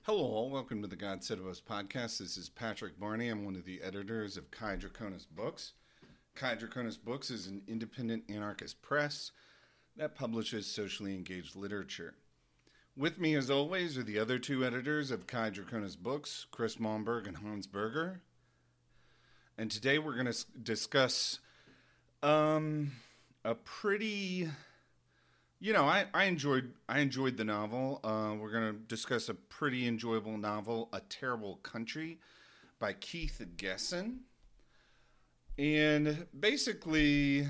Hello, all. Welcome to the God Said of Us podcast. This is Patrick Barney. I'm one of the editors of Kai Draconis Books. Kai Draconis Books is an independent anarchist press that publishes socially engaged literature. With me, as always, are the other two editors of Kai Draconis Books, Chris Malmberg and Hans Berger. And today we're going to discuss a pretty... I enjoyed the novel. We're going to discuss a pretty enjoyable novel, A Terrible Country, by Keith Gesson. And basically,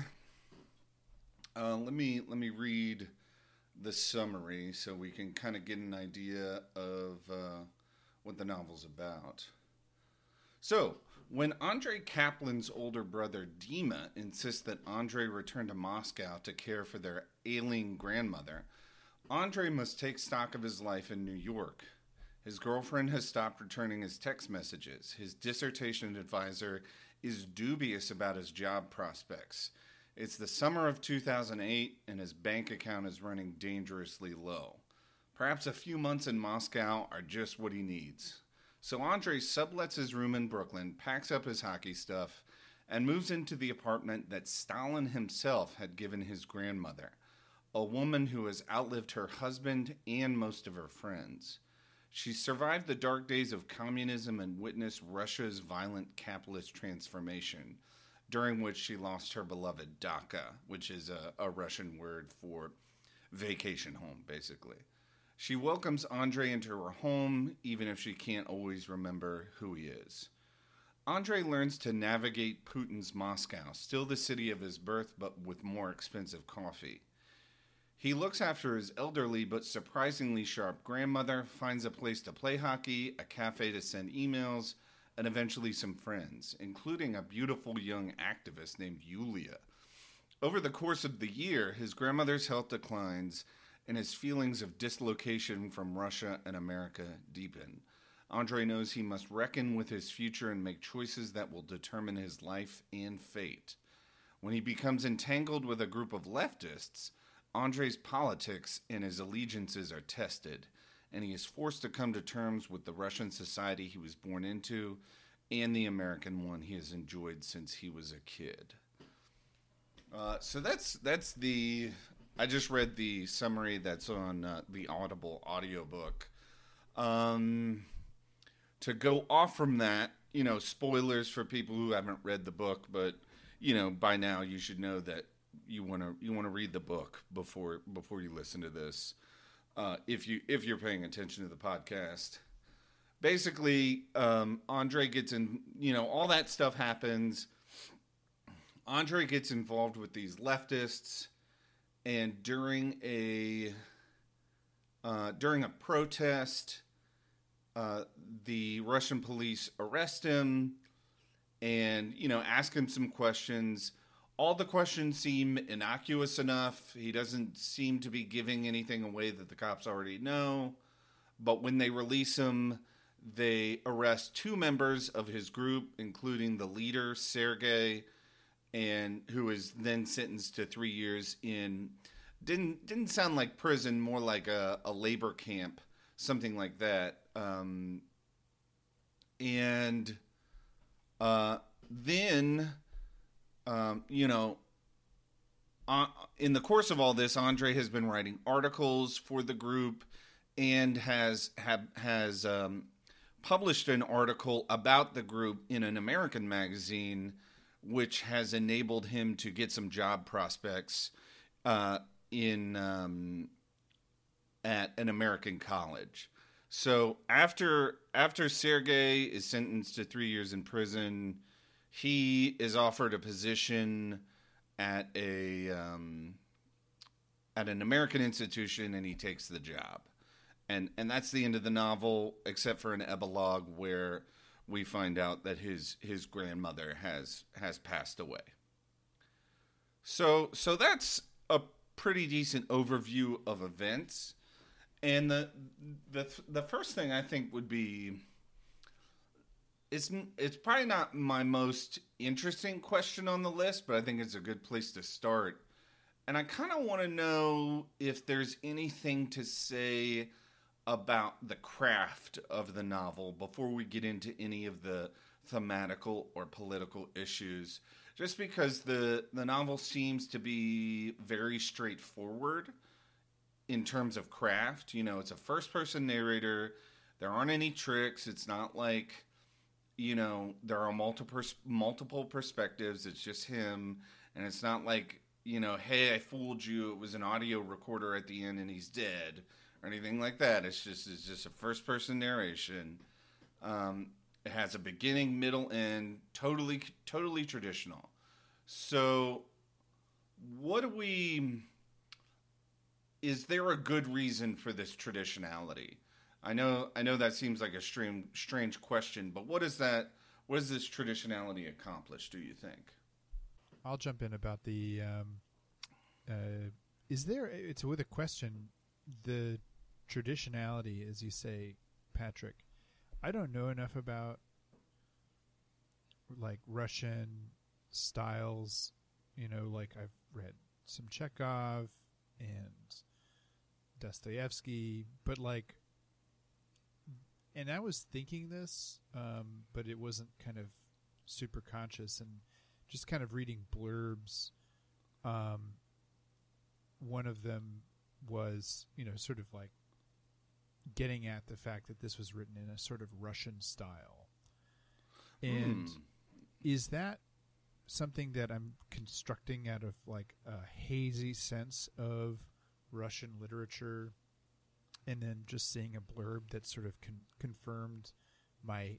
let me read the summary so we can kind of get an idea of what the novel's about. So, when Andrei Kaplan's older brother Dima insists that Andrei return to Moscow to care for their ailing grandmother, Andrei must take stock of his life in New York. His girlfriend has stopped returning his text messages. His dissertation advisor is dubious about his job prospects. It's the summer of 2008, and his bank account is running dangerously low. Perhaps a few months in Moscow are just what he needs. So Andrei sublets his room in Brooklyn, packs up his hockey stuff, and moves into the apartment that Stalin himself had given his grandmother, a woman who has outlived her husband and most of her friends. She survived the dark days of communism and witnessed Russia's violent capitalist transformation, during which she lost her beloved dacha, which is a Russian word for vacation home, basically. She welcomes Andrei into her home, even if she can't always remember who he is. Andrei learns to navigate Putin's Moscow, still the city of his birth, but with more expensive coffee. He looks after his elderly but surprisingly sharp grandmother, finds a place to play hockey, a cafe to send emails, and eventually some friends, including a beautiful young activist named Yulia. Over the course of the year, his grandmother's health declines, and his feelings of dislocation from Russia and America deepen. Andrei knows he must reckon with his future and make choices that will determine his life and fate. When he becomes entangled with a group of leftists, Andrei's politics and his allegiances are tested, and he is forced to come to terms with the Russian society he was born into and the American one he has enjoyed since he was a kid. So that's the... I just read the summary that's on the Audible audiobook. To go off from that, spoilers for people who haven't read the book, but by now you should know that you want to read the book before you listen to this. If you're paying attention to the podcast, basically, Andrei gets in. All that stuff happens. Andrei gets involved with these leftists. And during a protest, the Russian police arrest him and, ask him some questions. All the questions seem innocuous enough. He doesn't seem to be giving anything away that the cops already know. But when they release him, they arrest two members of his group, including the leader, Sergei, and who is then sentenced to 3 years in, didn't sound like prison, more like a labor camp, something like that. In the course of all this, Andrei has been writing articles for the group and has published an article about the group in an American magazine, which has enabled him to get some job prospects at an American college. So after Sergei is sentenced to 3 years in prison, he is offered a position at an American institution, and he takes the job. And that's the end of the novel, except for an epilogue where we find out that his grandmother has passed away. So that's a pretty decent overview of events. And the first thing I think would be, it's probably not my most interesting question on the list, but I think it's a good place to start. And I kind of want to know if there's anything to say about the craft of the novel before we get into any of the thematical or political issues. Just because the novel seems to be very straightforward in terms of craft. You know, it's a first person narrator. There aren't any tricks. It's not like, you know, there are multiple perspectives. It's just him. And it's not like, you know, hey, I fooled you. It was an audio recorder at the end and he's dead or anything like that. It's just a first person narration. It has a beginning, middle, end, totally traditional. So what do we... Is there a good reason for this traditionality? I know that seems like a strange question, but what does this traditionality accomplish, do you think? I'll jump in about the is there, it's with a question, the traditionality, as you say, Patrick. I don't know enough about like Russian styles, you know, like I've read some Chekhov and Dostoevsky, but like, and I was thinking this, but it wasn't kind of super conscious, and just kind of reading blurbs. One of them was, you know, sort of like getting at the fact that this was written in a sort of Russian style. And is that something that I'm constructing out of like a hazy sense of Russian literature, and then just seeing a blurb that sort of confirmed my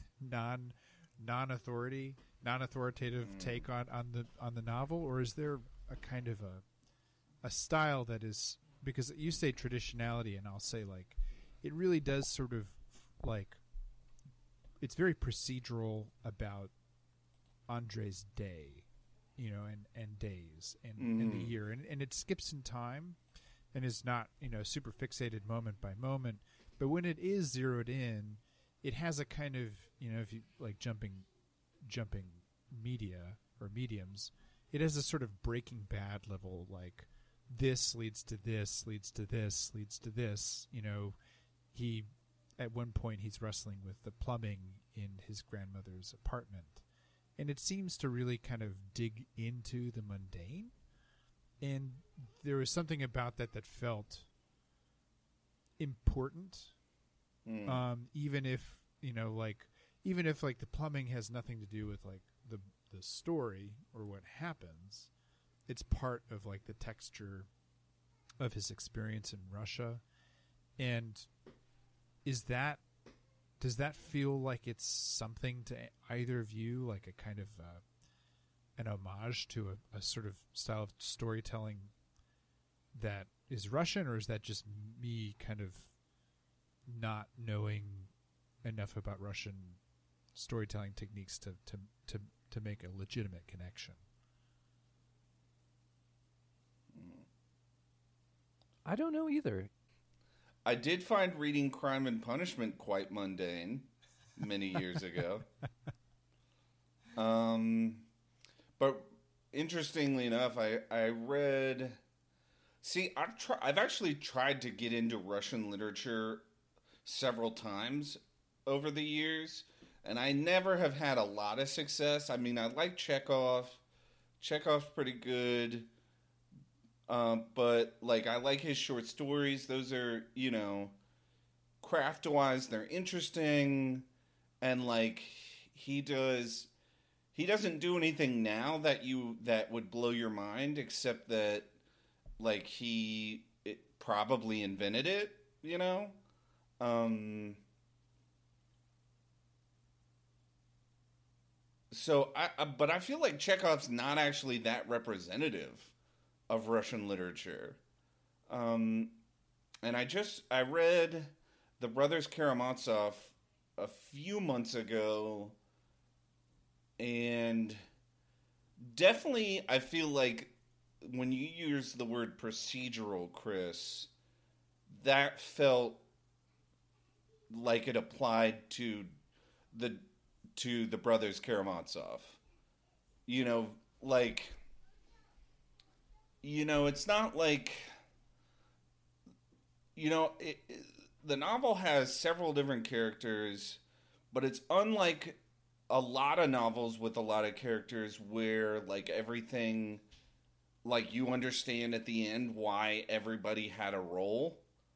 non-authoritative take on the novel? Or is there a kind of a style that is, because you say traditionality, and I'll say like it really does sort of like, it's very procedural about Andre's day, you know, and days and the year, and it skips in time and is not, you know, super fixated moment by moment, but when it is zeroed in, it has a kind of, you know, if you like jumping media or mediums, it has a sort of Breaking Bad level, like this leads to this, leads to this, leads to this, you know. He, at one point, he's wrestling with the plumbing in his grandmother's apartment, and it seems to really kind of dig into the mundane. And there was something about that felt important, even if, you know, like, even if like the plumbing has nothing to do with like the story or what happens, it's part of like the texture of his experience in Russia. And does that feel like it's something to either of you, like a kind of an homage to a sort of style of storytelling that is Russian, or is that just me kind of not knowing enough about Russian storytelling techniques to make a legitimate connection? I don't know either. I did find reading Crime and Punishment quite mundane many years ago. But interestingly enough, I read... See, I've actually tried to get into Russian literature several times over the years, and I never have had a lot of success. I mean, I like Chekhov. Chekhov's pretty good. But, like, I like his short stories. Those are, you know, craft-wise, they're interesting. And, like, he doesn't do anything now that would blow your mind, except that, like, it probably invented it, you know? So, but I feel like Chekhov's not actually that representative of Russian literature. And I read The Brothers Karamazov a few months ago, and definitely I feel like when you use the word procedural, Chris, that felt like it applied to the Brothers Karamazov. You know, like, you know, it's not like, you know, the novel has several different characters, but it's unlike a lot of novels with a lot of characters where like everything, like you understand at the end why everybody had a role.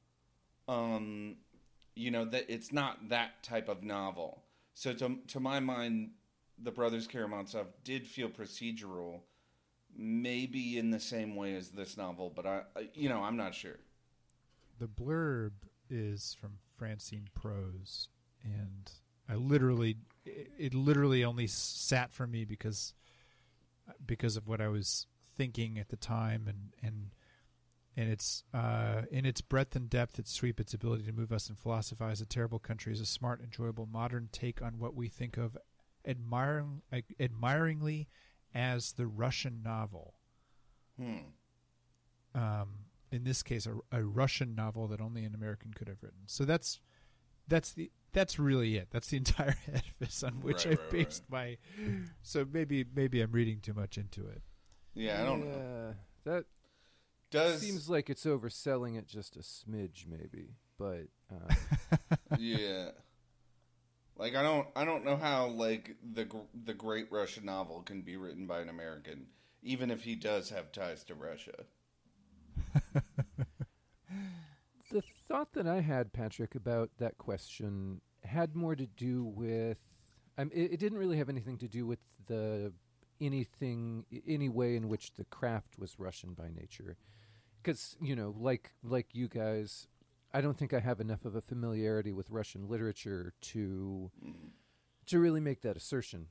That it's not that type of novel. So to my mind, the Brothers Karamazov did feel procedural, maybe in the same way as this novel, but I'm not sure. The blurb is from Francine Prose, and it literally only sat for me because of what I was thinking at the time, and it's in its breadth and depth, its sweep, its ability to move us and philosophize. A Terrible Country is a smart, enjoyable, modern take on what we think of admiringly as the Russian novel. In this case, a Russian novel that only an American could have written. So that's really it. That's the entire edifice on which I've based my. So maybe I'm reading too much into it. Yeah, I don't know. That seems like it's overselling it just a smidge, maybe. But yeah, like I don't know how like the Great Russian Novel can be written by an American, even if he does have ties to Russia. The thought that I had, Patrick, about that question had more to do with. It didn't really have anything to do with any way in which the craft was Russian by nature. Because, like you guys, I don't think I have enough of a familiarity with Russian literature to really make that assertion.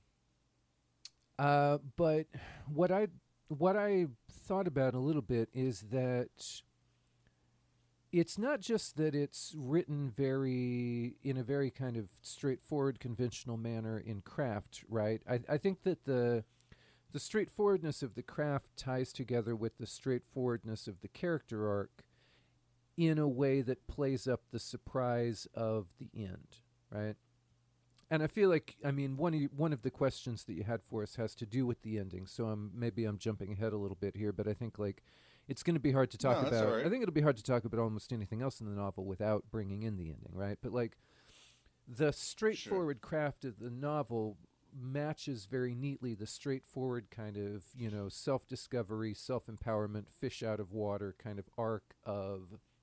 But what I thought about a little bit is that it's not just that it's written in a very kind of straightforward, conventional manner in craft, right? I think that the straightforwardness of the craft ties together with the straightforwardness of the character arc in a way that plays up the surprise of the end, right? And I feel like, one of the questions that you had for us has to do with the ending. So maybe I'm jumping ahead a little bit here, but I think like it's going to be hard to talk about. Right. I think it'll be hard to talk about almost anything else in the novel without bringing in the ending, right? But like the straightforward craft of the novel matches very neatly the straightforward kind of, self-discovery, self-empowerment, fish out of water kind of arc of,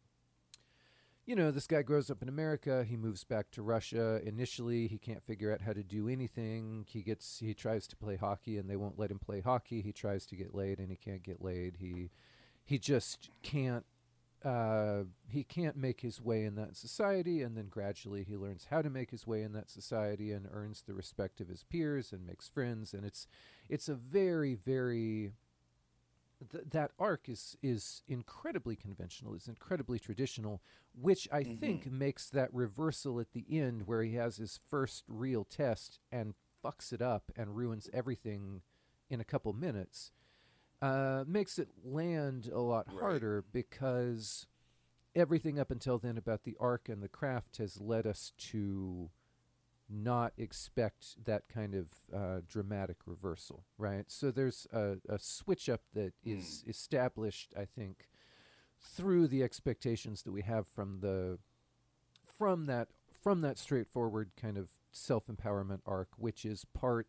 this guy grows up in America, he moves back to Russia. Initially, he can't figure out how to do anything. He tries to play hockey and they won't let him play hockey. He tries to get laid and he can't get laid. He just can't he can't make his way in that society, and then gradually he learns how to make his way in that society and earns the respect of his peers and makes friends. And it's a very, very that arc is incredibly conventional, is incredibly traditional, which I think makes that reversal at the end where he has his first real test and fucks it up and ruins everything in a couple minutes. Makes it land a lot harder because everything up until then about the arc and the craft has led us to not expect that kind of dramatic reversal, right? So there's a switch up that is established, I think, through the expectations that we have from that straightforward kind of self-empowerment arc, which is part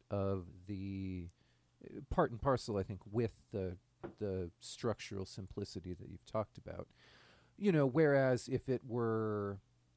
and parcel, I think, with the structural simplicity that you've talked about. Whereas if it were,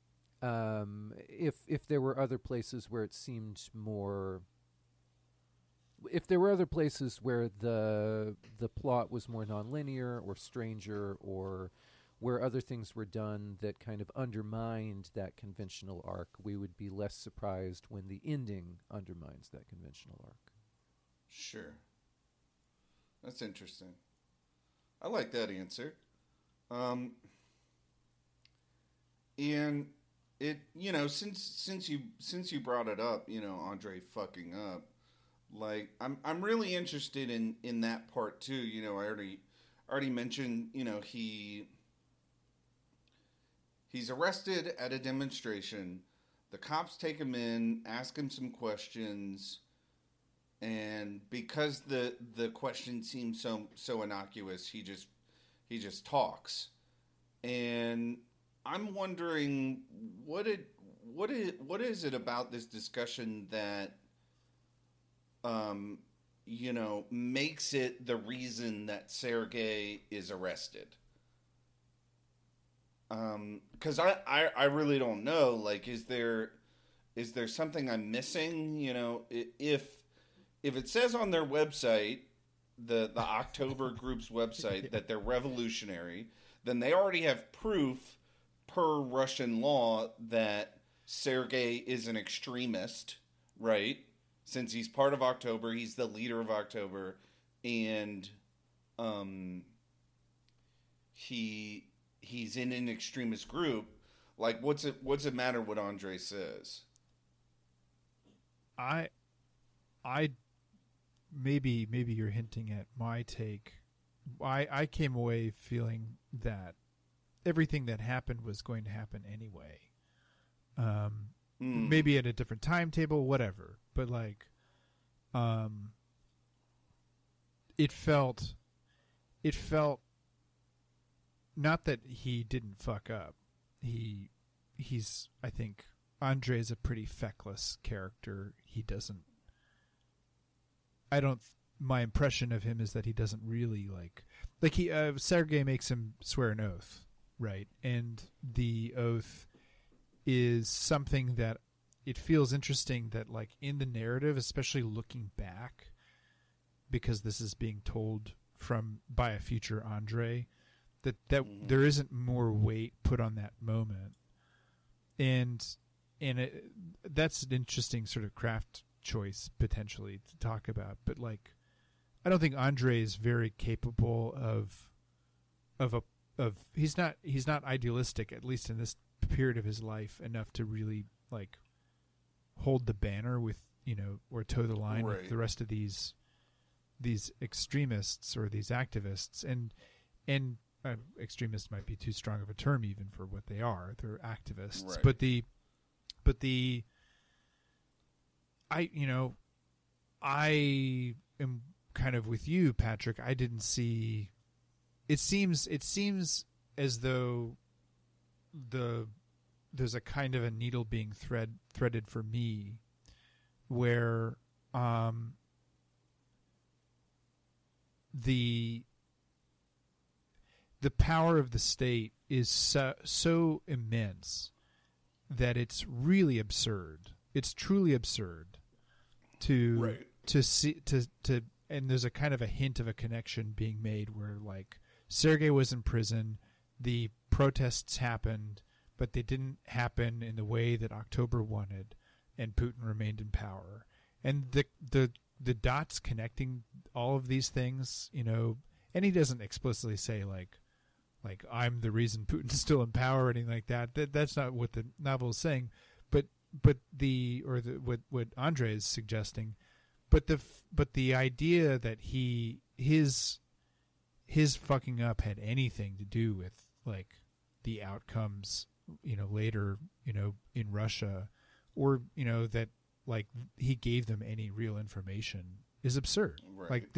if there were other places where it seemed more, if there were other places where the plot was more nonlinear or stranger, or where other things were done that kind of undermined that conventional arc, we would be less surprised when the ending undermines that conventional arc. Sure. That's interesting. I like that answer. And it, since you brought it up, Andre fucking up, like I'm really interested in that part too. I already mentioned, he's arrested at a demonstration. The cops take him in, ask him some questions. And because the question seems so innocuous, he just talks. And I'm wondering what is it about this discussion that makes it the reason that Sergei is arrested? Because I really don't know. Like, is there something I'm missing? If it says on their website, the October group's website, that they're revolutionary, then they already have proof per Russian law that Sergei is an extremist, right? Since he's part of October, he's the leader of October, and he's in an extremist group. Like, what's it matter what Andre says? I maybe you're hinting at my take. I came away feeling that everything that happened was going to happen anyway. Maybe at a different timetable, whatever. But like, it felt not that he didn't fuck up. He's I think Andre's a pretty feckless character. My impression of him is that he doesn't really Sergei makes him swear an oath, right? And the oath is something that it feels interesting that, like, in the narrative, especially looking back, because this is being told by a future Andre, that there isn't more weight put on that moment, and that's an interesting sort of craft choice potentially to talk about. But like, I don't think Andre is very capable of he's not idealistic, at least in this period of his life, enough to really like hold the banner with, or toe the line with the rest of these extremists or these activists. And extremist might be too strong of a term even for what they are. They're activists, right. but I am kind of with you, Patrick. I didn't see. It seems as though there's a kind of a needle being threaded for me, where the power of the state is so immense that it's really absurd. It's truly absurd to see and there's a kind of a hint of a connection being made where, like, Sergei was in prison, the protests happened, but they didn't happen in the way that October wanted, and Putin remained in power. And the dots connecting all of these things, and he doesn't explicitly say like I'm the reason Putin's still in power or anything like that. That's not what the novel is saying, but what Andre is suggesting. But the idea that his fucking up had anything to do with, like, the outcomes, later, in Russia, or, that, like, he gave them any real information is absurd. Right. Like,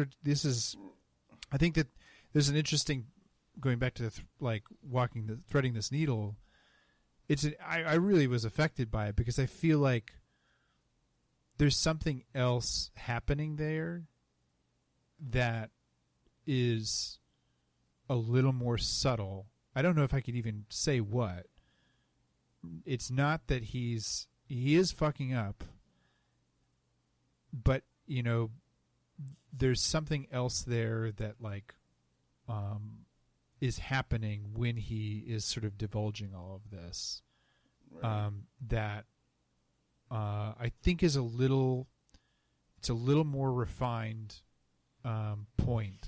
I think that there's an interesting, going back to threading this needle. I really was affected by it because I feel like there's something else happening there that is a little more subtle. I don't know if I could even say what. It's not that he is fucking up, but there's something else there that, like, is happening when he is sort of divulging all of this. Right. That I think is a little more refined point.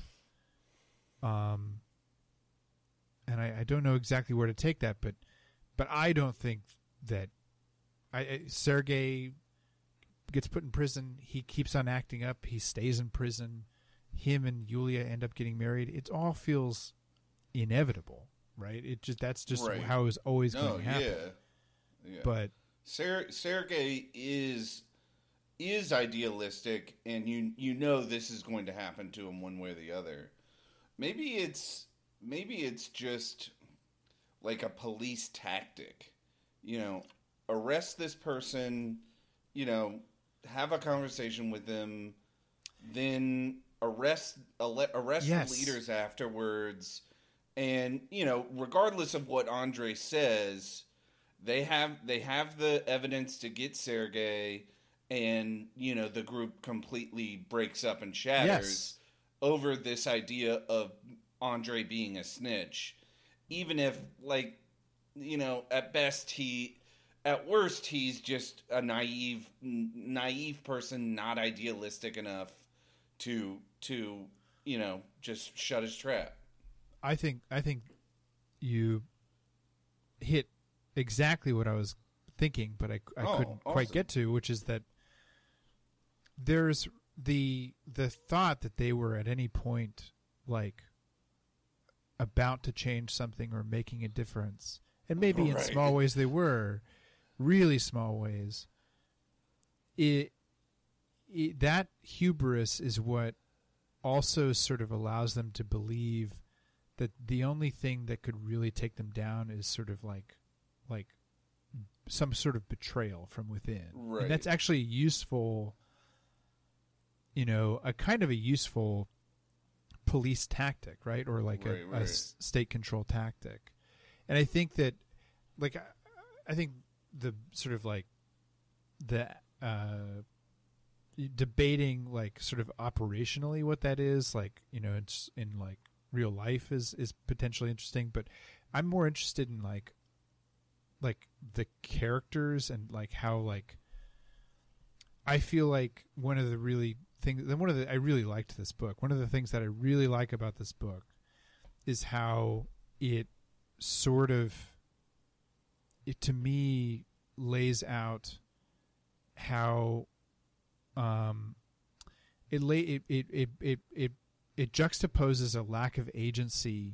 And I don't know exactly where to take that, but I don't think that Sergei gets put in prison. He keeps on acting up. He stays in prison. Him and Yulia end up getting married. It all feels inevitable, right? That's just right. how it was always going to happen. Yeah. But Sergei is idealistic, and this is going to happen to him one way or the other. Maybe it's just like a police tactic. You know, arrest this person, you know, have a conversation with them, then arrest Yes. the leaders afterwards, and you know, regardless of what Andre says, they have the evidence to get Sergei, and you know, the group completely breaks up and shatters Yes. over this idea of Andre being a snitch, even if, like, you know, at worst he's just a naive person, not idealistic enough to you know, just shut his trap. I think you hit exactly what I was thinking, but I couldn't quite awesome. get to, which is that there's the thought that they were at any point like about to change something or making a difference, and maybe in Right. small ways they were, really small ways. That hubris is what also sort of allows them to believe that the only thing that could really take them down is sort of like some sort of betrayal from within. Right. And that's actually useful, you know, a kind of a useful police tactic, right? Or like a Right. state control tactic. And I think that, like, I think the sort of like the debating like sort of operationally what that is, like, you know, it's in like real life is potentially interesting, but I'm more interested in like the characters and like how, like, I feel like one of the I really liked this book. One of the things that I really like about this book is how it sort of, to me, lays out how it juxtaposes a lack of agency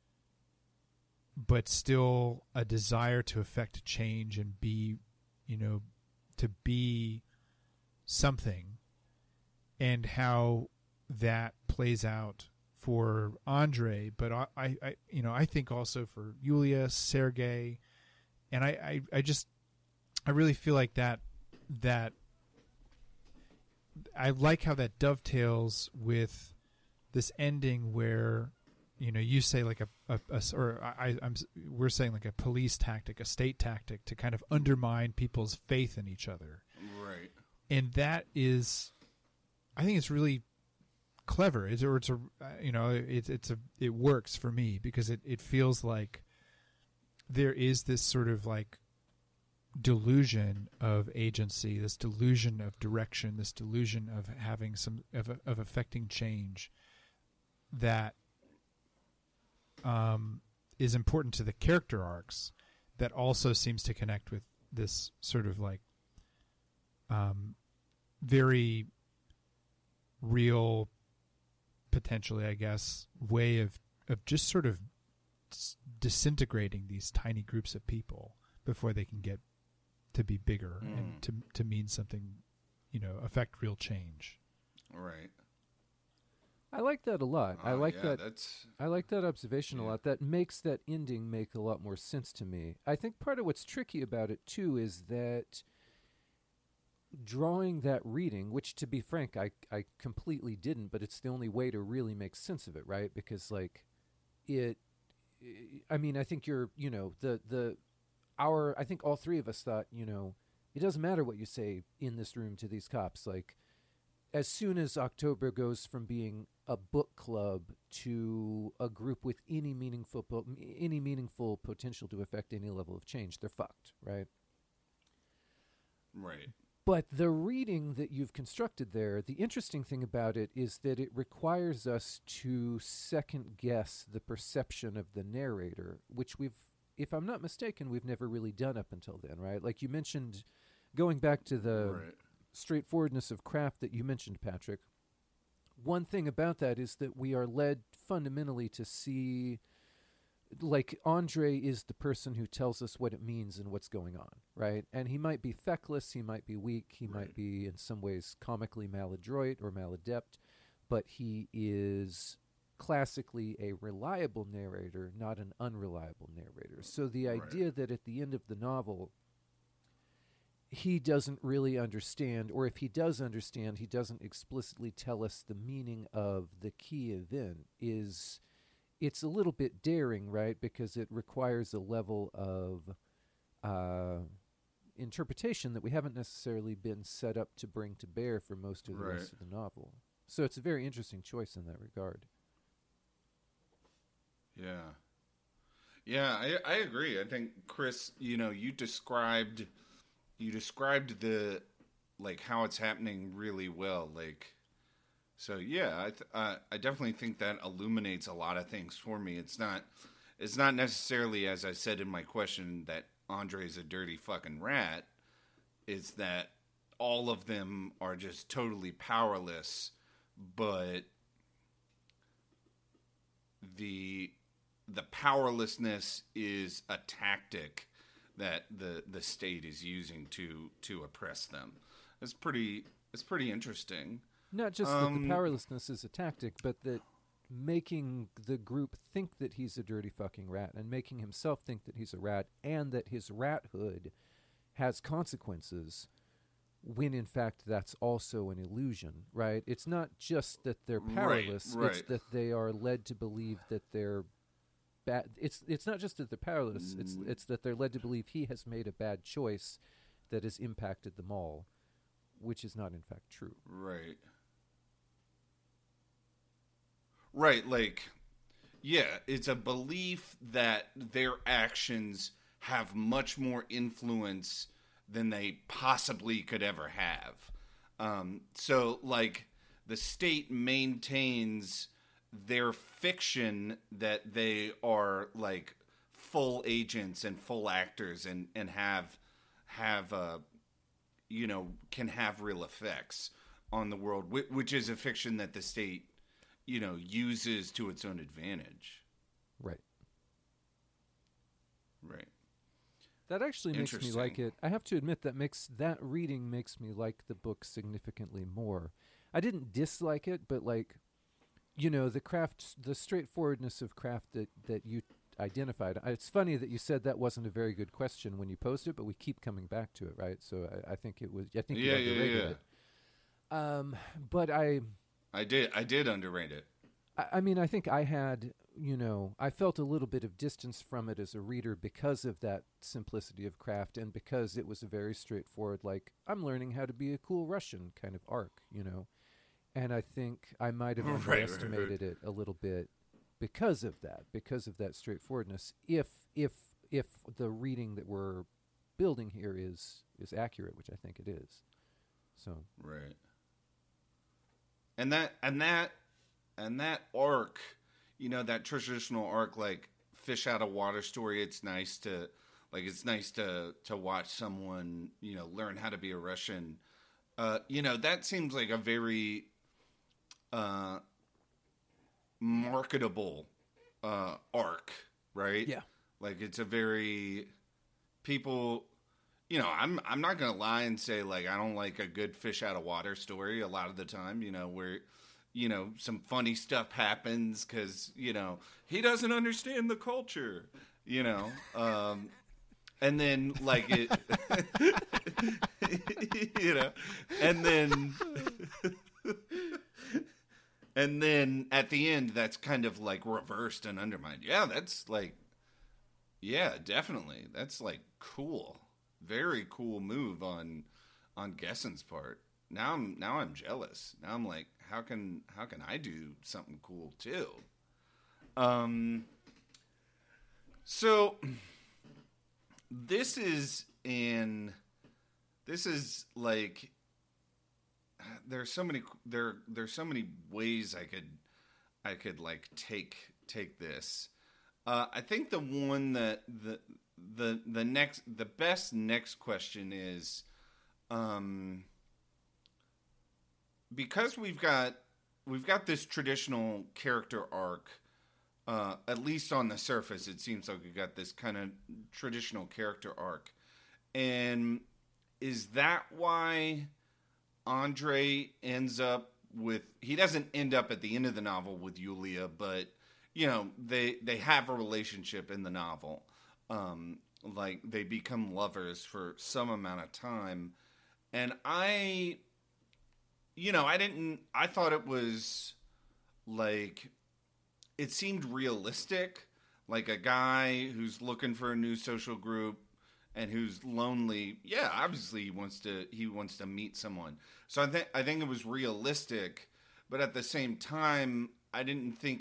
but still a desire to affect change and be, you know, to be something, and how that plays out for Andre, but I you know, I think also for Yulia, Sergei, and I really feel like that I like how that dovetails with this ending where, you know, you say like we're saying like a police tactic, a state tactic to kind of undermine people's faith in each other. Right. And that is, I think it's really clever. It works for me because it feels like there is this sort of like delusion of agency, this delusion of direction, this delusion of having of affecting change that is important to the character arcs, that also seems to connect with this sort of like very real, potentially, I guess, way of just sort of disintegrating these tiny groups of people before they can get to be bigger and to mean something, you know, affect real change. Right. I like that a lot. I like that. That's I like that observation a lot. That makes that ending make a lot more sense to me. I think part of what's tricky about it too is that drawing that reading, which to be frank, I completely didn't, but it's the only way to really make sense of it, right? Because like I mean, I think you're, you know, I think all three of us thought, you know, it doesn't matter what you say in this room to these cops. Like, as soon as October goes from being a book club to a group with any meaningful potential to affect any level of change, they're fucked, right? right. But the reading that you've constructed there, the interesting thing about it is that it requires us to second guess the perception of the narrator, which if I'm not mistaken, we've never really done up until then, right? Like you mentioned, going back to the straightforwardness of craft that you mentioned, Patrick, one thing about that is that we are led fundamentally to see, like, Andre is the person who tells us what it means and what's going on, right? And he might be feckless, he might be weak, he might be in some ways comically maladroit or maladept, but he is classically a reliable narrator, not an unreliable narrator. So the idea that at the end of the novel he doesn't really understand, or if he does understand, he doesn't explicitly tell us the meaning of the key event, it's a little bit daring, right? Because it requires a level of interpretation that we haven't necessarily been set up to bring to bear for most of the rest of the novel. So it's a very interesting choice in that regard. Yeah. Yeah, I agree. I think, Chris, you described the, like, how it's happening really well. Like, so yeah, I definitely think that illuminates a lot of things for me. It's not necessarily, as I said in my question, that Andre's a dirty fucking rat. It's that all of them are just totally powerless, but the powerlessness is a tactic that the state is using to oppress them. It's pretty interesting. Not just that the powerlessness is a tactic, but that making the group think that he's a dirty fucking rat and making himself think that he's a rat and that his rathood has consequences, when in fact that's also an illusion, right? It's not just that they're powerless, right. It's that they are led to believe that they're bad. It's not just that they're powerless, it's that they're led to believe he has made a bad choice that has impacted them all, which is not in fact true. Right, like, yeah, it's a belief that their actions have much more influence than they possibly could ever have. So, like, the state maintains their fiction that they are, like, full agents and full actors and have can have real effects on the world, which is a fiction that the state uses to its own advantage. Right. That actually makes me like it. I have to admit that reading makes me like the book significantly more. I didn't dislike it, but like, the straightforwardness of craft that you identified. It's funny that you said that wasn't a very good question when you posed it, but we keep coming back to it, right? So I think it was. I think you underrated it. But I did underrate it. I mean, I think I had, I felt a little bit of distance from it as a reader because of that simplicity of craft and because it was a very straightforward, like, I'm learning how to be a cool Russian kind of arc, And I think I might have underestimated it a little bit because of that straightforwardness. If the reading that we're building here is accurate, which I think it is. So. Right. And that arc, that traditional arc, like fish out of water story, it's nice to watch someone, learn how to be a Russian. That seems like a very marketable arc, right? Yeah. Like, it's a very people, I'm not going to lie and say, like, I don't like a good fish out of water story a lot of the time, where some funny stuff happens because, he doesn't understand the culture, and then, like, it, and then at the end, that's kind of, like, reversed and undermined. Yeah, that's, like, yeah, definitely. That's, like, cool. Very cool move on Gessen's part. Now I'm jealous. Now I'm like, how can I do something cool too? So this is like, there's so many ways I could like take this. I think the one that the best next question is, because we've got this traditional character arc, at least on the surface, it seems like we've got this kind of traditional character arc. And is that why Andre ends up he doesn't end up at the end of the novel with Yulia, but they have a relationship in the novel. Like they become lovers for some amount of time, and I thought it was like, it seemed realistic, like a guy who's looking for a new social group and who's lonely. Yeah, obviously he wants to meet someone. So I think it was realistic, but at the same time, I didn't think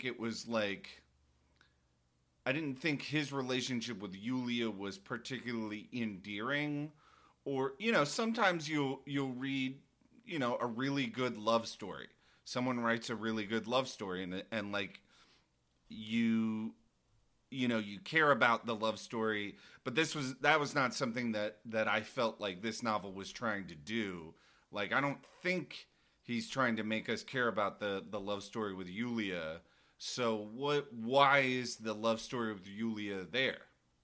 his relationship with Yulia was particularly endearing. Or, sometimes you'll read, a really good love story. Someone writes a really good love story and like you care about the love story, but that was not something that I felt like this novel was trying to do. Like, I don't think he's trying to make us care about the love story with Yulia. So why is the love story with Yulia there?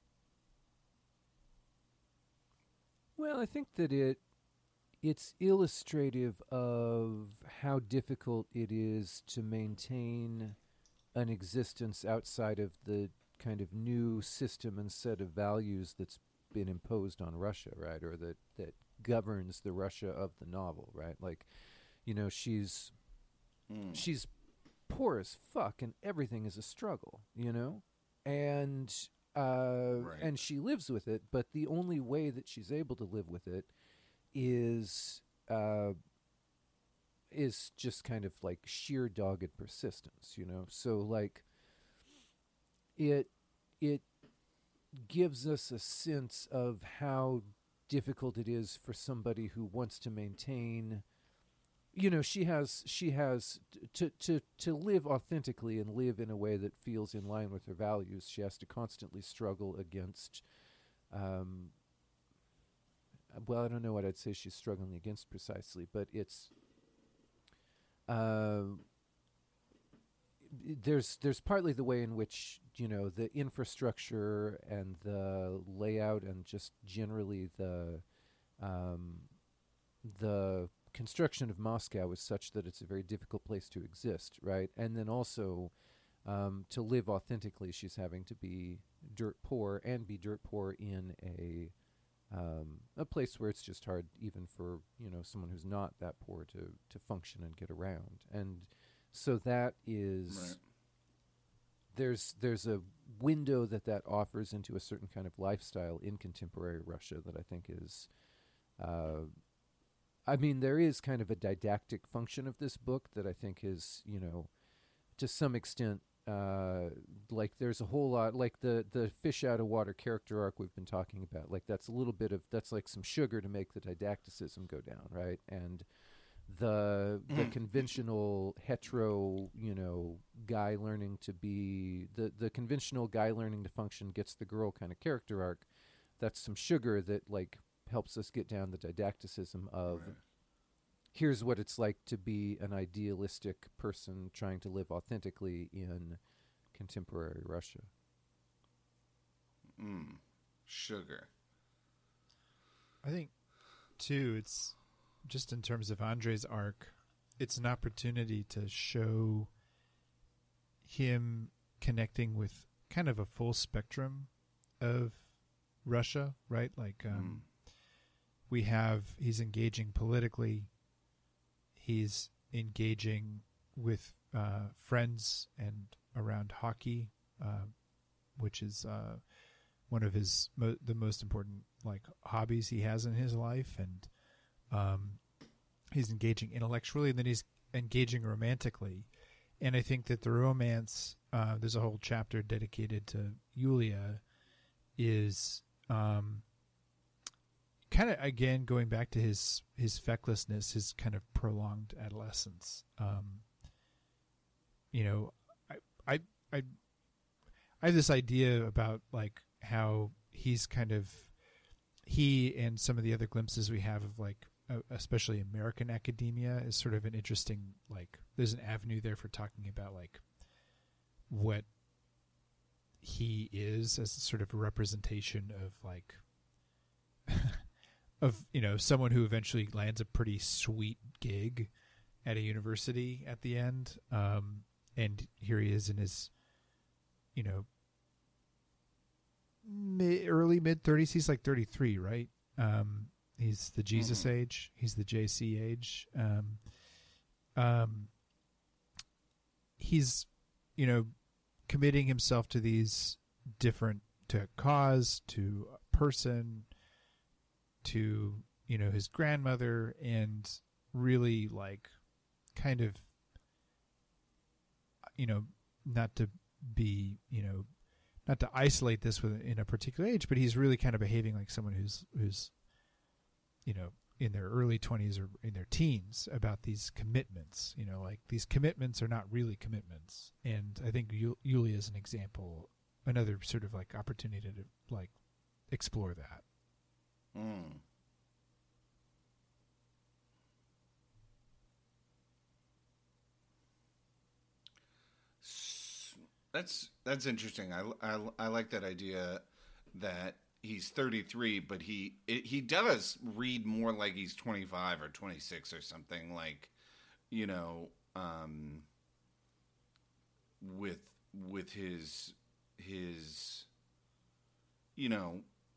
Well, I think that it's illustrative of how difficult it is to maintain an existence outside of the kind of new system and set of values that's been imposed on Russia, right? Or that governs the Russia of the novel, right? Like, she's poor as fuck and everything is a struggle, and Right. and she lives with it, but the only way that she's able to live with it is just kind of like sheer dogged persistence, So like it gives us a sense of how difficult it is for somebody who wants to maintain, she has to live authentically and live in a way that feels in line with her values. She has to constantly struggle against well, I don't know what I'd say she's struggling against precisely, but it's there's partly the way in which the infrastructure and the layout and just generally the construction of Moscow is such that it's a very difficult place to exist, right? And then also to live authentically, she's having to be dirt poor and be dirt poor in a place where it's just hard even for someone who's not that poor to function and get around. And so that is Right. there's a window that offers into a certain kind of lifestyle in contemporary Russia that I think is there is kind of a didactic function of this book that I think is to some extent like there's a whole lot like the fish out of water character arc we've been talking about, like that's a little bit of that's like some sugar to make the didacticism go down, right? And the conventional hetero guy learning to be the conventional guy learning to function gets the girl kind of character arc. That's some sugar that like helps us get down the didacticism of Right. here's what it's like to be an idealistic person trying to live authentically in contemporary Russia. Sugar. I think, too, it's just in terms of Andrei's arc, it's an opportunity to show him connecting with kind of a full spectrum of Russia, right? Like, he's engaging politically, he's engaging with friends and around hockey, which is one of his the most important like hobbies he has in his life, and he's engaging intellectually, and then he's engaging romantically. And I think that the romance, there's a whole chapter dedicated to Yulia, is kind of again going back to his fecklessness, his kind of prolonged adolescence. I have this idea about like how he's kind of he and some of the other glimpses we have of like especially American academia is sort of an interesting like there's an avenue there for talking about like what he is as sort of a representation of like of someone who eventually lands a pretty sweet gig at a university at the end. And here he is in his, you know, early mid 30s. He's like 33, right? He's the Jesus age. He's the JC age. He's, you know, committing himself to these different, to a cause, to a person, to, you know, his grandmother, and really like kind of, you know, not to be, you know, not to isolate this in a particular age, but he's really kind of behaving like someone who's, you know, in their early 20s or in their teens about these commitments. You know, like these commitments are not really commitments. And I think Yulia is an example, another sort of like opportunity to like explore that. That's interesting. I like that idea that he's 33, but he does read more like he's 25 or 26 or something, like, you know, with his you know,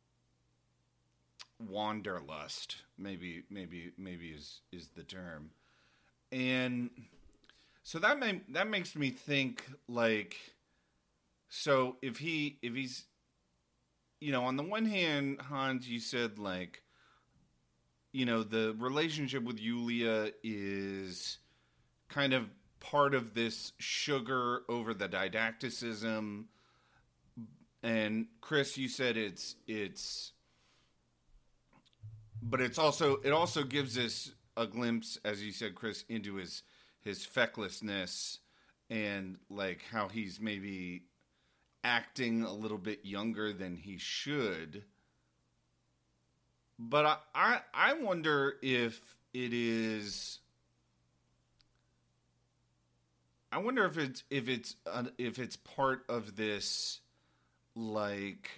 wanderlust, maybe is the term. And so that makes me think, like, so if he's, you know, on the one hand, Hans, you said, like, you know, the relationship with Yulia is kind of part of this sugar over the didacticism. And Chris, you said but it also gives us a glimpse, as you said, Chris, into his fecklessness and like how he's maybe acting a little bit younger than he should. But I wonder if it is. I wonder if it's part of this, like,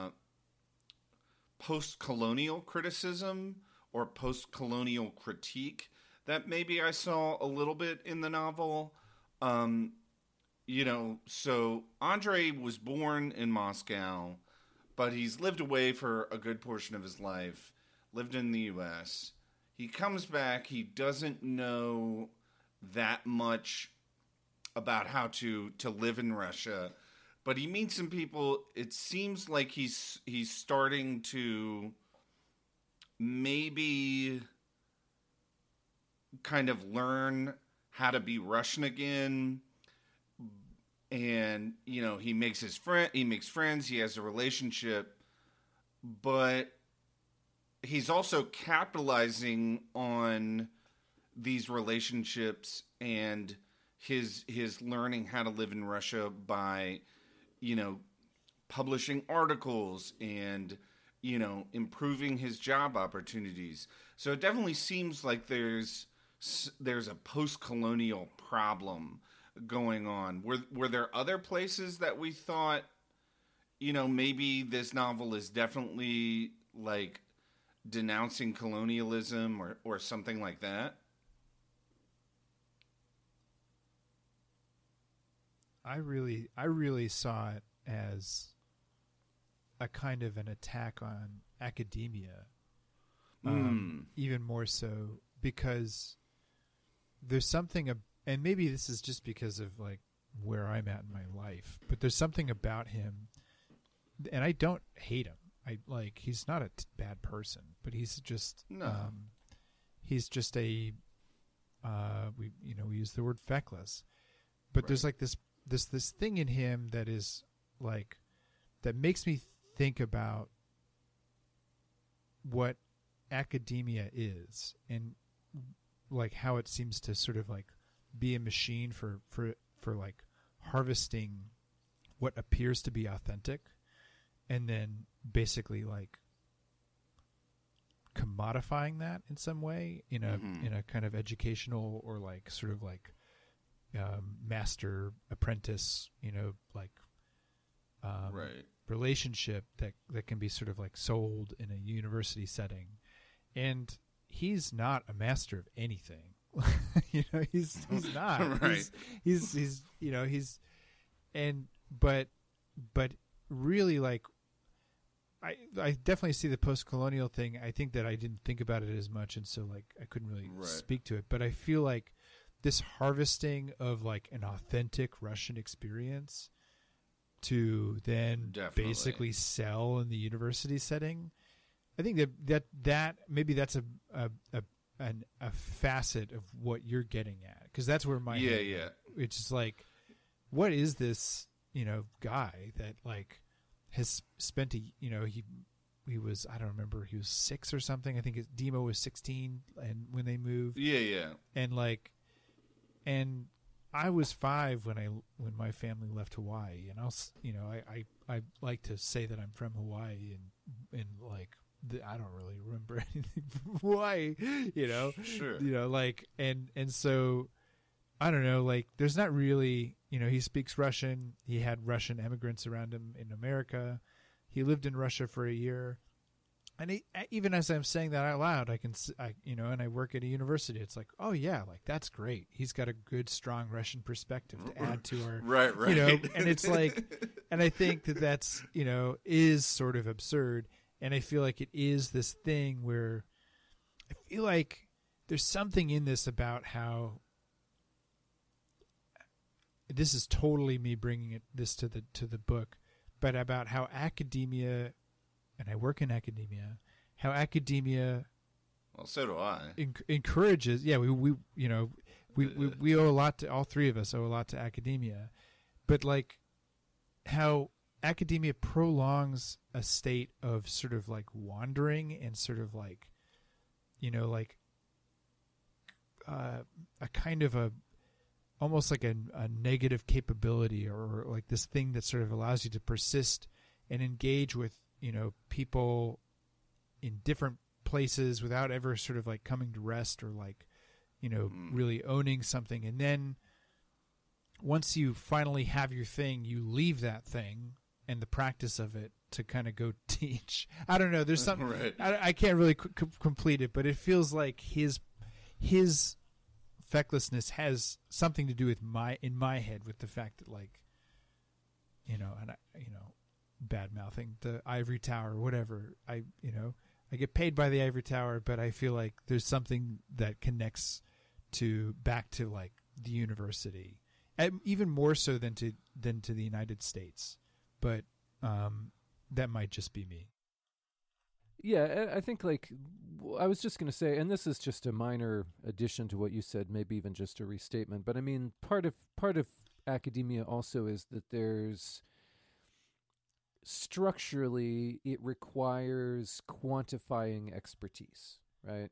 post-colonial criticism or post-colonial critique that maybe I saw a little bit in the novel. You know, so Andrei was born in Moscow, but he's lived away for a good portion of his life, lived in the U.S. He comes back. He doesn't know that much about how to live in Russia, but he meets some people. It seems like he's starting to maybe kind of learn how to be Russian again. And, you know, he makes friends, he has a relationship, but he's also capitalizing on these relationships and his learning how to live in Russia by, you know, publishing articles and, you know, improving his job opportunities. So it definitely seems like there's a post-colonial problem going on. Were there other places that we thought, you know, maybe this novel is definitely like denouncing colonialism or something like that? I really saw it as a kind of an attack on academia, even more so because there's something, and maybe this is just because of like where I'm at in my life, but there's something about him, and I don't hate him. He's not a bad person, but he's just he's just a we use the word feckless, but right. There's like this thing in him that is like that makes me think about what academia is and like how it seems to sort of like be a machine for like harvesting what appears to be authentic and then basically like commodifying that in some way in a kind of educational or like sort of like master apprentice, you know, like right. relationship that can be sort of like sold in a university setting. And he's not a master of anything. He's not. Right. He's but really, like, I definitely see the post-colonial thing. I think that I didn't think about it as much, and so like I couldn't really speak to it. But I feel like this harvesting of like an authentic Russian experience to then basically sell in the university setting. I think that maybe that's a facet of what you're getting at, because that's where my head, it's just like, what is this guy that like has spent he was, I don't remember, he was 6 or something. I think Demo was 16 and when they moved. And I was 5 when my family left Hawaii, and I like to say that I'm from Hawaii, and like I don't really remember anything from Hawaii, Sure. And so I don't know, like there's not really, he speaks Russian. He had Russian immigrants around him in America. He lived in Russia for a year. And even as I'm saying that out loud, and I work at a university, it's like, oh yeah, like that's great. He's got a good, strong Russian perspective to add to our, right. And it's like, and I think that's, is sort of absurd. And I feel like it is this thing where I feel like there's something in this about how, this is totally me bringing this to the book, but about how academia, and I work in academia, how academia, well, so do I, encourages. Yeah, we owe a lot to, all three of us owe a lot to academia, but like how academia prolongs a state of sort of like wandering and sort of like, a kind of a, almost like a negative capability, or like this thing that sort of allows you to persist and engage with, people in different places without ever sort of like coming to rest, or like, really owning something. And then once you finally have your thing, you leave that thing and the practice of it to kind of go teach. I don't know. There's something, right. I can't really complete it, but it feels like his fecklessness has something to do with in my head with the fact that, like, bad mouthing the ivory tower or whatever. I get paid by the ivory tower, but I feel like there's something that connects back to like the university, and even more so than to the United States. But that might just be me. Yeah, I think, like, I was just going to say, and this is just a minor addition to what you said, maybe even just a restatement, but I mean, part of academia also is that there's, structurally, it requires quantifying expertise, right?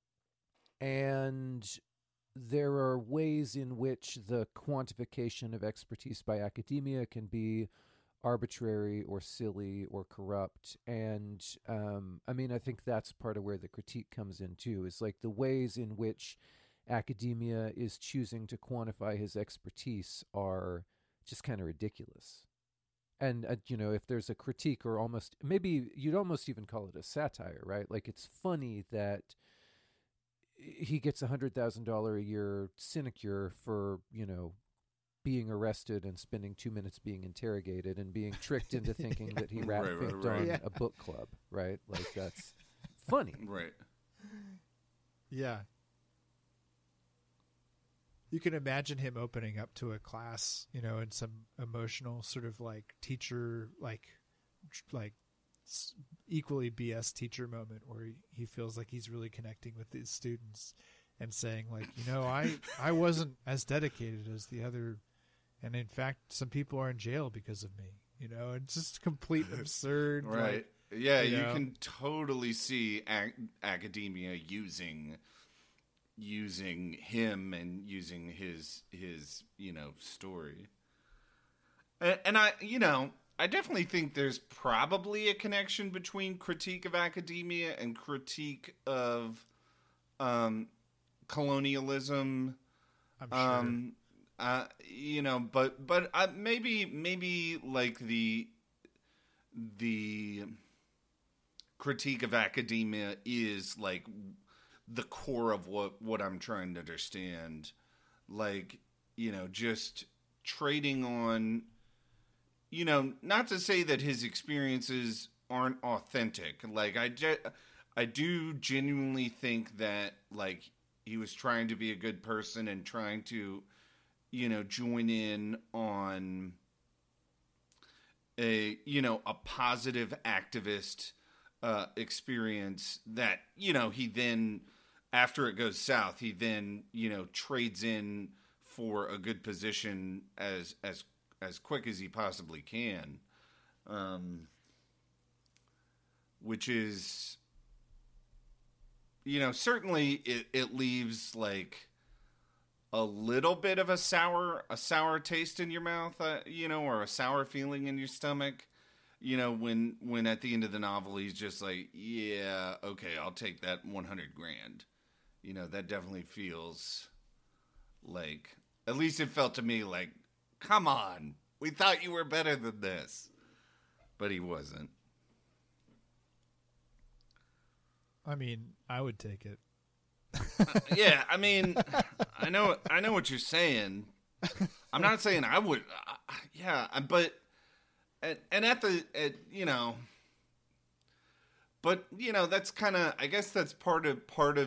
And there are ways in which the quantification of expertise by academia can be arbitrary or silly or corrupt. And I think that's part of where the critique comes in too, is like the ways in which academia is choosing to quantify his expertise are just kind of ridiculous. And if there's a critique, or almost, maybe you'd almost even call it a satire, right? Like, it's funny that he gets $100,000 a year sinecure for being arrested and spending 2 minutes being interrogated and being tricked into thinking that he rat-finked on a book club, right? Like, that's funny. Right. Yeah. You can imagine him opening up to a class, in some emotional sort of like teacher, like equally BS teacher moment where he feels like he's really connecting with these students and saying, like, I wasn't as dedicated as the other. And in fact, some people are in jail because of me, it's just complete absurd. Right. Like, yeah. You can totally see academia using him and using his story. And I definitely think there's probably a connection between critique of academia and critique of colonialism. I'm sure. But maybe like the critique of academia is like the core of what I'm trying to understand. Like, just trading on, not to say that his experiences aren't authentic. Like, I do genuinely think that, like, he was trying to be a good person and trying to, join in on a positive activist experience that, he then, after it goes south, he then, trades in for a good position as quick as he possibly can. Which is, certainly it leaves like a little bit of a sour taste in your mouth, or a sour feeling in your stomach, when at the end of the novel, he's just like, yeah, okay, I'll take that 100 grand. That definitely feels like, at least it felt to me like, come on, we thought you were better than this. But he wasn't. I mean, I would take it. Yeah, I mean, I know what you're saying. I'm not saying I would. Yeah, but but that's kind of, I guess that's part of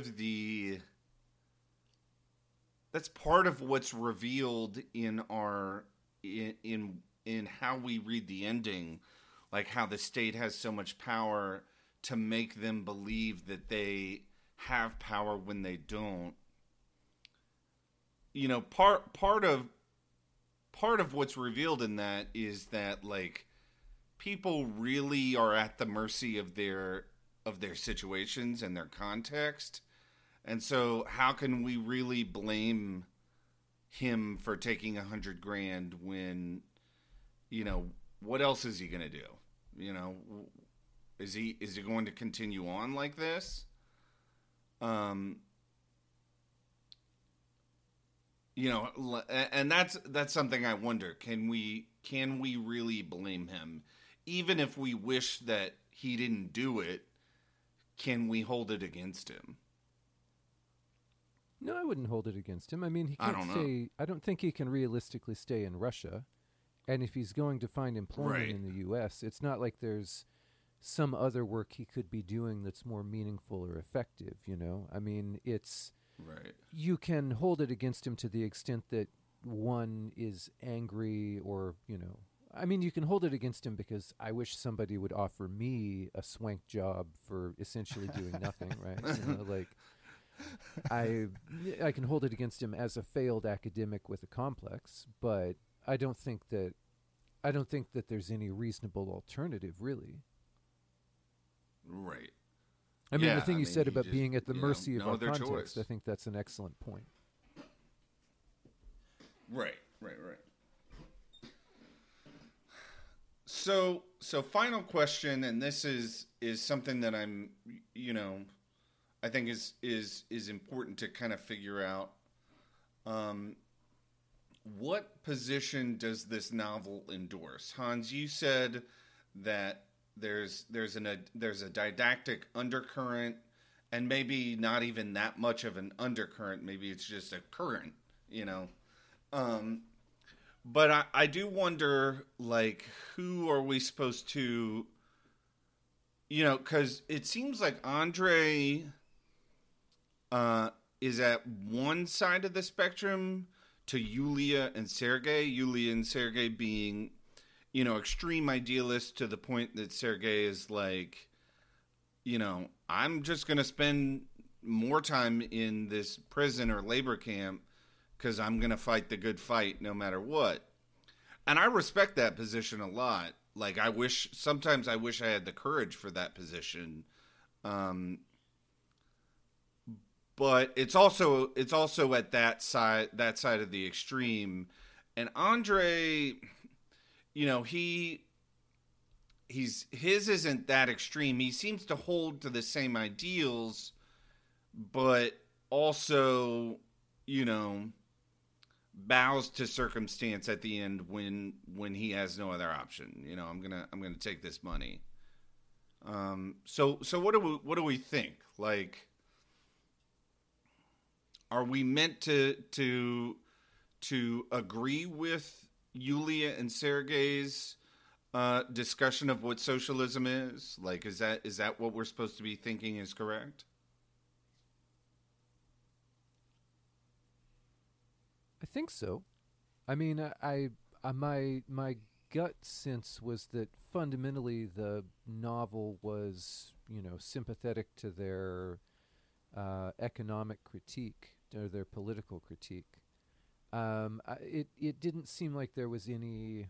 what's revealed in our in how we read the ending, like how the state has so much power to make them believe that they have power when they don't. Part of what's revealed in that is that, like, people really are at the mercy of their situations and their context. And so how can we really blame him for taking 100 grand when, what else is he going to do? Is he going to continue on like this? And that's something I wonder. Can we really blame him? Even if we wish that he didn't do it, can we hold it against him? No, I wouldn't hold it against him. I mean, he I can't don't know. stay. I don't think he can realistically stay in Russia. And if he's going to find employment Right. in the U.S., it's not like there's some other work he could be doing that's more meaningful or effective, I mean, it's... Right. You can hold it against him to the extent that one is angry or, I mean, you can hold it against him because I wish somebody would offer me a swank job for essentially doing nothing, right? Like... I can hold it against him as a failed academic with a complex, but I don't think that there's any reasonable alternative, really. Right. I mean, Yeah, the thing you said he about just, being at the mercy of no our other context, choice. I think that's an excellent point. Right. So final question, and this is something that I'm, I think is important to kind of figure out. What position does this novel endorse? Hans, you said that there's a didactic undercurrent, and maybe not even that much of an undercurrent. Maybe it's just a current, But I do wonder, like, who are we supposed to, because it seems like Andre is at one side of the spectrum to Yulia and Sergei. Yulia and Sergei being, extreme idealists to the point that Sergei is like, I'm just going to spend more time in this prison or labor camp because I'm going to fight the good fight no matter what. And I respect that position a lot. Like, sometimes I wish I had the courage for that position. But it's also at that side of the extreme. And Andre, his isn't that extreme. He seems to hold to the same ideals, but also, bows to circumstance at the end when he has no other option. I'm gonna take this money. So what do we think? Like, Are we meant to agree with Yulia and Sergei's discussion of what socialism is? Like, is that what we're supposed to be thinking is correct? I think so. I mean, my gut sense was that fundamentally the novel was, sympathetic to their economic critique or their political critique. It didn't seem like there was any.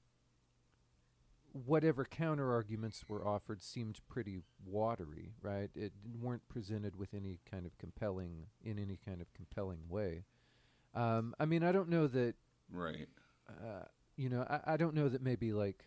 Whatever counter arguments were offered seemed pretty watery, right? It weren't presented with any kind of compelling way. I mean, I don't know that. Right. I don't know that maybe like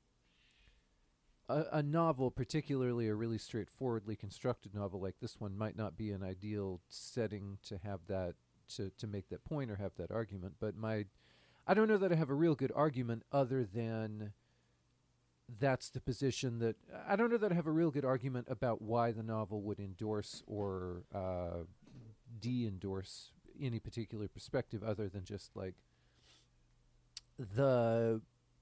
a novel, particularly a really straightforwardly constructed novel like this one, might not be an ideal setting to have that to make that point or have that argument. But I don't know that I have a real good argument other than that's the position that I don't know that I have a real good argument about why the novel would endorse or de-endorse any particular perspective other than just like the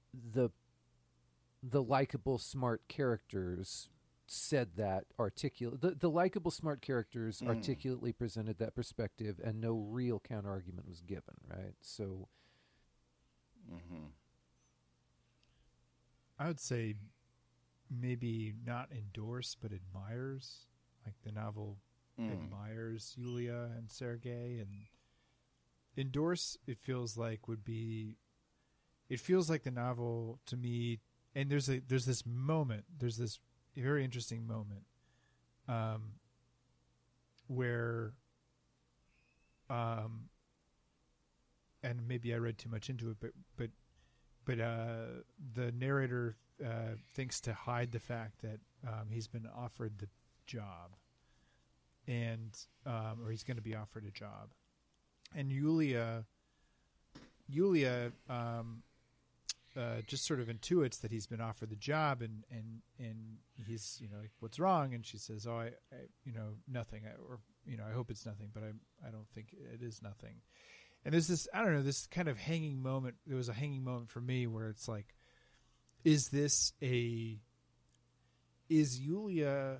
likable smart characters said that the likable smart characters articulately presented that perspective and no real counter argument was given, right? So I would say maybe not endorse but admires. Like the novel admires Yulia and Sergei, and endorse it feels like the novel to me. And there's this very interesting moment where and maybe I read too much into it, but the narrator thinks to hide the fact that he's been offered the job, and or he's going to be offered a job, and Yulia just sort of intuits that he's been offered the job, and he's like, what's wrong? And she says, oh, I nothing, I hope it's nothing, but I don't think it is nothing. And there's this, I don't know, this kind of hanging moment. There was a hanging moment for me where it's like, is Yulia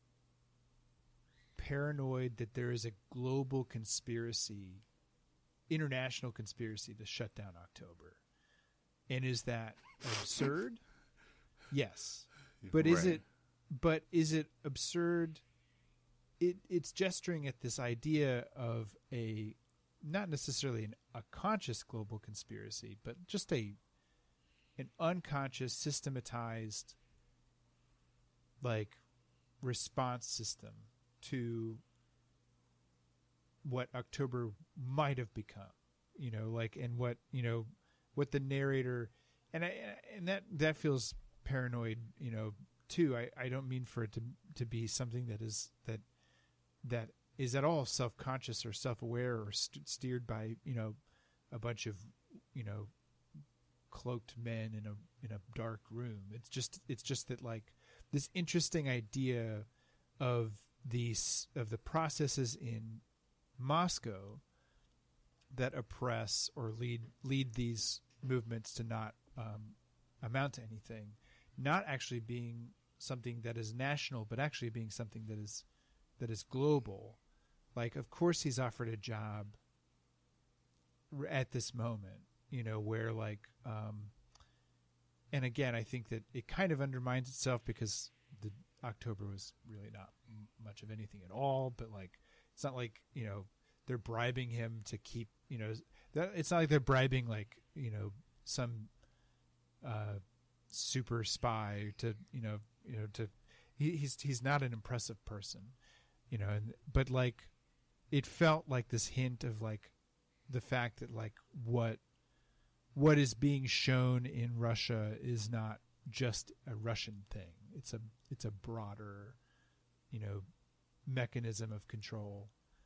paranoid that there is a global conspiracy, international conspiracy to shut down October? And is that absurd? Yes. But Right. is it absurd? It's gesturing at this idea of not necessarily a conscious global conspiracy, but just an unconscious, systematized, like, response system to what October might have become, and what the narrator, and that feels paranoid, too. I don't mean for it to be something that is at all self-conscious or self-aware or steered by a bunch of cloaked men in a dark room. It's just that, like, this interesting idea of the processes in Moscow that oppress or lead these movements to not amount to anything, not actually being something that is national, but actually being something that is global. Like, of course he's offered a job at this moment, where, like, and again, I think that it kind of undermines itself because the October was really not much of anything at all. But, like, it's not like, they're bribing him to keep, it's not like they're bribing, like, some super spy to, he's not an impressive person, but, like, it felt like this hint of, like, the fact that, like, what is being shown in Russia is not just a Russian thing. It's a broader, mechanism of control.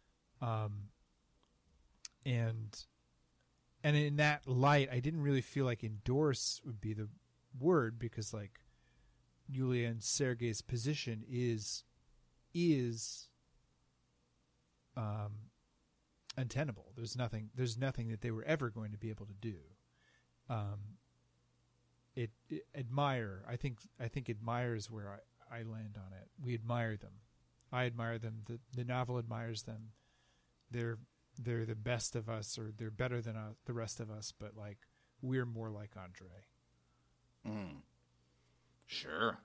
And in that light, I didn't really feel like endorse would be the word, because, like, Yulia and Sergei's position is untenable. There's nothing that they were ever going to be able to do. Admire. I think admire is where I land on it. We admire them. I admire them. The novel admires them. They're the best of us, or they're better than the rest of us. But like, we're more like Andre. Sure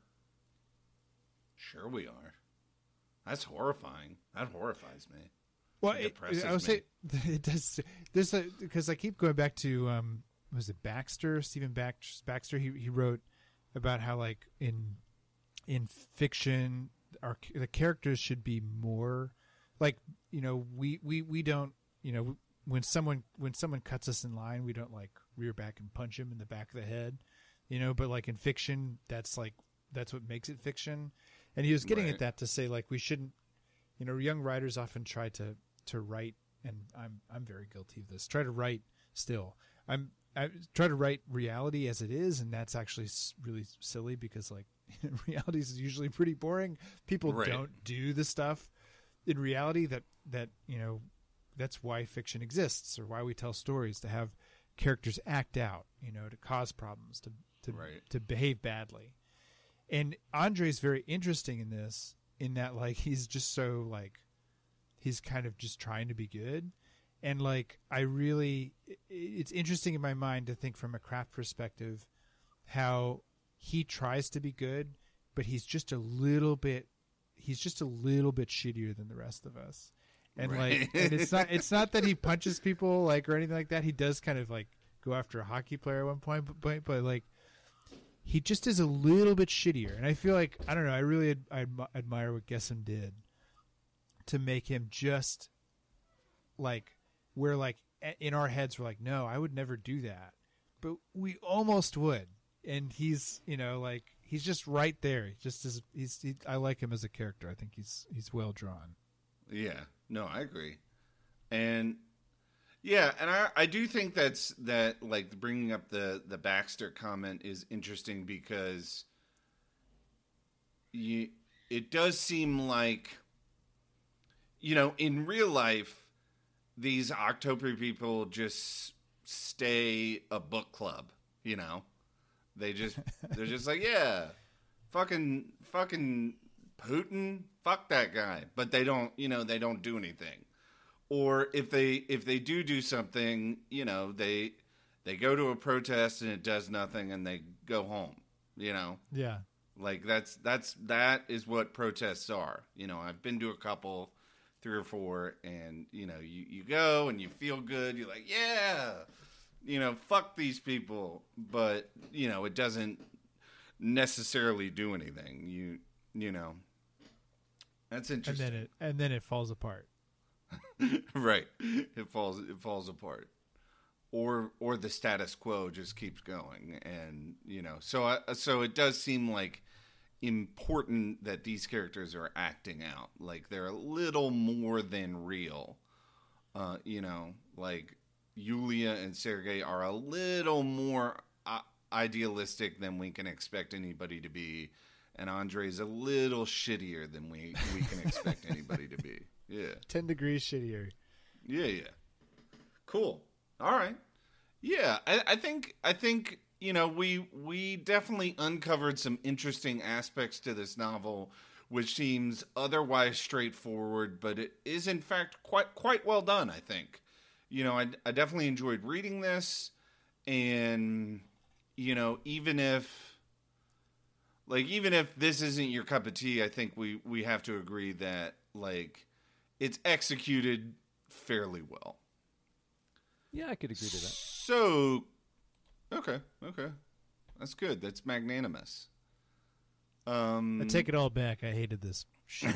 we are. That's horrifying. That horrifies me. Well, I would say it does. There's because I keep going back to was it Baxter? Stephen Baxter. He wrote about how like in fiction, the characters should be more like, you know, we don't, you know, when someone cuts us in line, we don't like rear back and punch him in the back of the head, you know. But like in fiction, that's what makes it fiction. And he was getting at that to say like we shouldn't, you know, young writers often try to write, and I'm very guilty of this. Try to write still. I try to write reality as it is, and that's actually really silly because like reality is usually pretty boring. People don't do the stuff in reality that you know. That's why fiction exists, or why we tell stories, to have characters act out, you know, to cause problems, to behave badly. And Andre's very interesting in this, in that like he's just so like he's kind of just trying to be good. And like it's interesting in my mind to think from a craft perspective how he tries to be good, but he's just a little bit shittier than the rest of us. And like, and it's not that he punches people like or anything like that. He does kind of like go after a hockey player at one point, but like he just is a little bit shittier. And I feel like, I don't know, I really admire what Gessim did to make him just like, where like in our heads we're like, no, I would never do that, but we almost would. And he's, you know, like he's just right there. I like him as a character. I think he's well drawn. Yeah, no, I agree. And yeah, and I do think that like bringing up the Baxter comment is interesting because it does seem like, you know, in real life, these October people just stay a book club, you know? They're just like, yeah, fucking Putin, fuck that guy. But they don't do anything. Or if they do something, you know, they go to a protest and it does nothing and they go home, you know? Yeah. Like that is what protests are. You know, I've been to a couple, 3 or 4, and you know, you go and you feel good. You're like, yeah, you know, fuck these people. But, you know, it doesn't necessarily do anything. You know. That's interesting. And then it falls apart. Right. It falls apart. Or the status quo just keeps going, and you know, so it does seem like important that these characters are acting out, like they're a little more than real. You know, like Yulia and Sergei are a little more idealistic than we can expect anybody to be, and Andre's a little shittier than we can expect anybody to be. Yeah, 10 degrees shittier. Yeah. Cool. All right. Yeah, I think you know, we definitely uncovered some interesting aspects to this novel, which seems otherwise straightforward, but it is in fact quite well done, I think. You know, I definitely enjoyed reading this, and you know, even if this isn't your cup of tea, I think we have to agree that like it's executed fairly well. Yeah, I could agree to that. So, okay. That's good. That's magnanimous. I take it all back. I hated this shit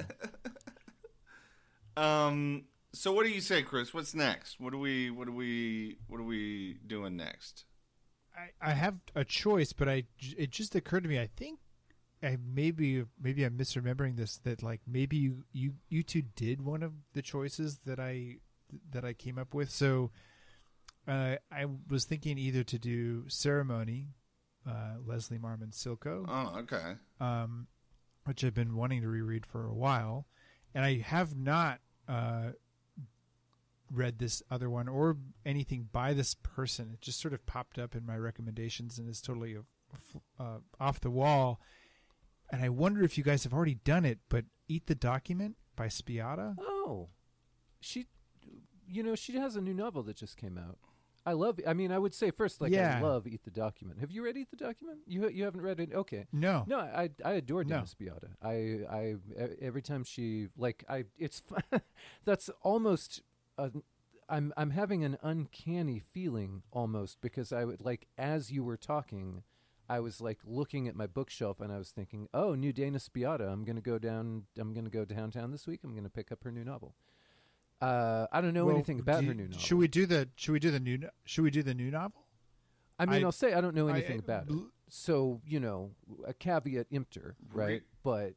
novel. So what do you say, Chris? What's next? What are we doing next? I have a choice, but it just occurred to me, I think maybe I'm misremembering this, that like maybe you two did one of the choices that I came up with. So I was thinking either to do Ceremony, Leslie Marmon Silko. Oh, okay. Which I've been wanting to reread for a while, and I have not read this other one or anything by this person. It just sort of popped up in my recommendations and is totally off the wall. And I wonder if you guys have already done it, but Eat the Document by Spiata. Oh, she has a new novel that just came out. I would say first, I love Eat the Document. Have you read Eat the Document? You haven't read it? Okay. No. No, I adore Dana Spiata. I every time she, it's, that's almost, I'm having an uncanny feeling almost, because I would, as you were talking, I was looking at my bookshelf and I was thinking, oh, new Dana Spiata. I'm going to go downtown this week. I'm going to pick up her new novel. I don't know anything about her new novel. Should we do the new novel? I'll say I don't know anything about it. So, a caveat emptor, right? But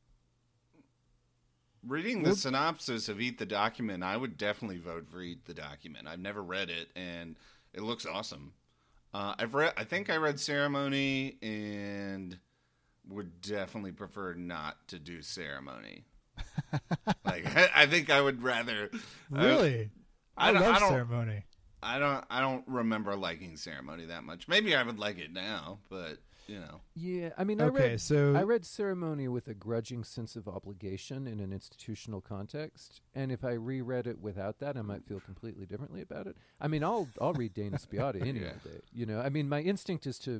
reading the synopsis of Eat the Document, I would definitely vote for Eat the Document. I've never read it, and it looks awesome. I think I read Ceremony, and would definitely prefer not to do Ceremony. I think I would rather. Really, I love Ceremony. I don't remember liking Ceremony that much. Maybe I would like it now, but Yeah, I read Ceremony with a grudging sense of obligation in an institutional context, and if I reread it without that, I might feel completely differently about it. I'll read Dana Spiata any day. My instinct is to.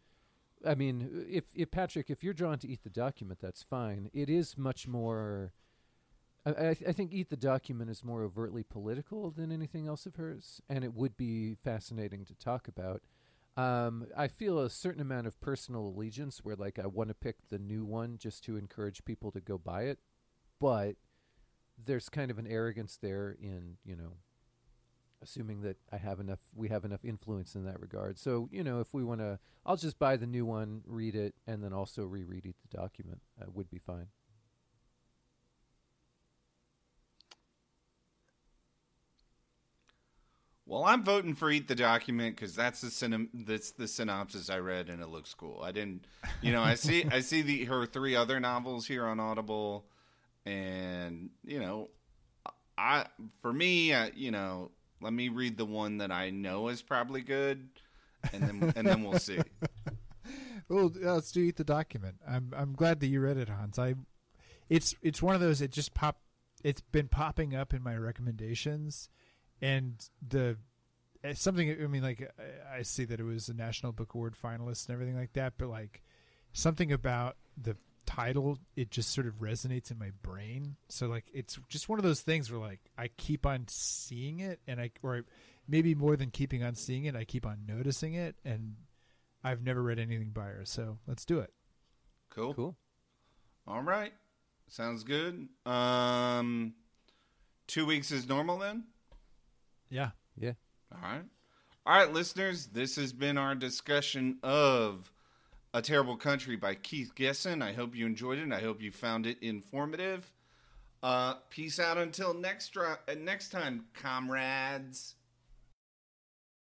If Patrick, if you're drawn to Eat the Document, that's fine. It is much more. I think Eat the Document is more overtly political than anything else of hers, and it would be fascinating to talk about. I feel a certain amount of personal allegiance where I want to pick the new one just to encourage people to go buy it. But there's kind of an arrogance there in, assuming that we have enough influence in that regard. So, if we want to, I'll just buy the new one, read it, and then also reread Eat the Document. Would be fine. Well, I'm voting for Eat the Document because that's the synopsis I read, and it looks cool. I didn't, I see her 3 other novels here on Audible, and let me read the one that I know is probably good, and then we'll see. Well, let's do Eat the Document. I'm glad that you read it, Hans. It's one of those. It's been popping up in my recommendations. And I see that it was a National Book Award finalist and everything like that, but something about the title, it just sort of resonates in my brain. So it's just one of those things where I keep on seeing it, or maybe more than keeping on seeing it, I keep on noticing it, and I've never read anything by her. So let's do it. Cool. All right. Sounds good. 2 weeks is normal then? Yeah. All right, listeners. This has been our discussion of A Terrible Country by Keith Giffen. I hope you enjoyed it. I hope you found it informative. Peace out until next time, comrades.